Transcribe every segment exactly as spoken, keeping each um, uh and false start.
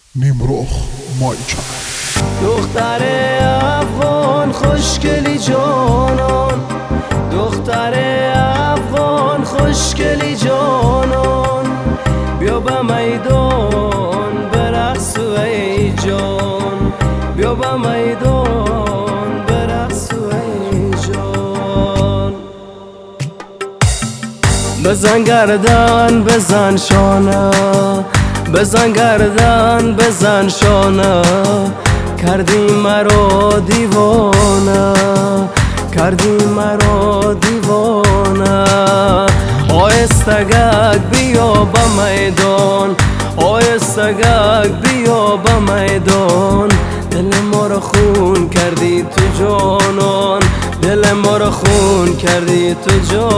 نیمرخ مایچن دختر افغان خوشگلی جانان، دختر افغان خوشگلی جانان، بیا به میدان برقص ای جان، بیا به میدان برقص ای جان. بزن گردن بزن شانه، بزن گردن بزن شانه، کردی مرا دیوانه، کردی مرا دیوانه. آیستگک بیا به میدان، آیستگک بیا به میدان، دل ما را خون کردی تو جانان، دل ما را خون کردی تو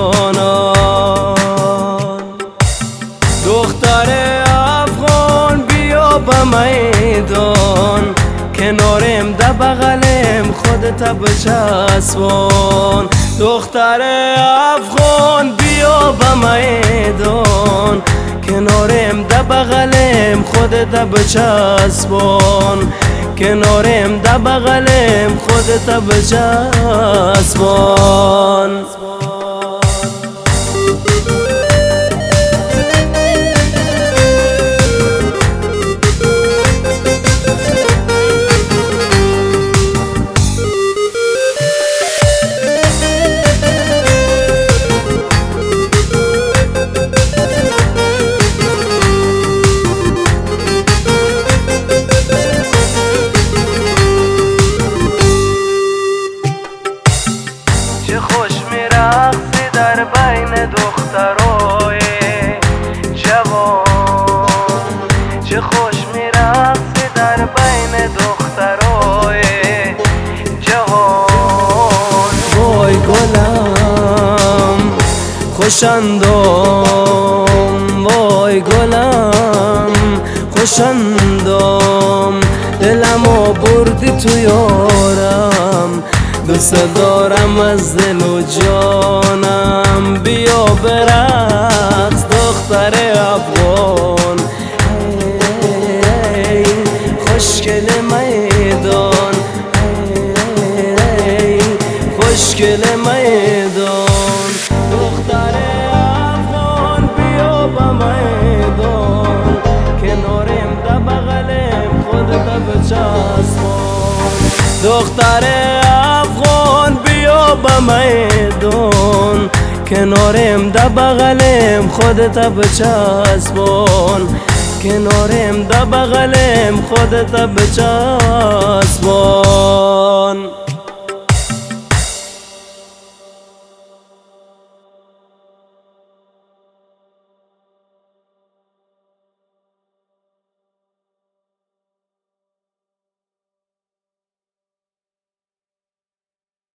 جانان. دختر افغان بیا به میدان، کنارم ده بغلم خودت بچسبان. دختر افغان بیا به میدان، کنارم ده بغلم خودت بچسبان، کنارم ده بغلم خودت بچسبان. چه خوش میرقصی در بین دخترای جوان، چه خوش میرقصی در بین دخترای جوان. وای گلم خوشندام، وای گلم خوشندام، دلمو بردی تو یارم، دوست دارم از دل و جانم. بیا برقص دختر افغان، ای خوشگل میدان، ای خوشگل میدان. دختر افغان بیا به میدان، کنارم ده بغلم خودت بچسبان. دختر افغان بیا به میدان، کنارم ده بغلم خودت بچسبان، کنارم ده بغلم خودت بچسبان.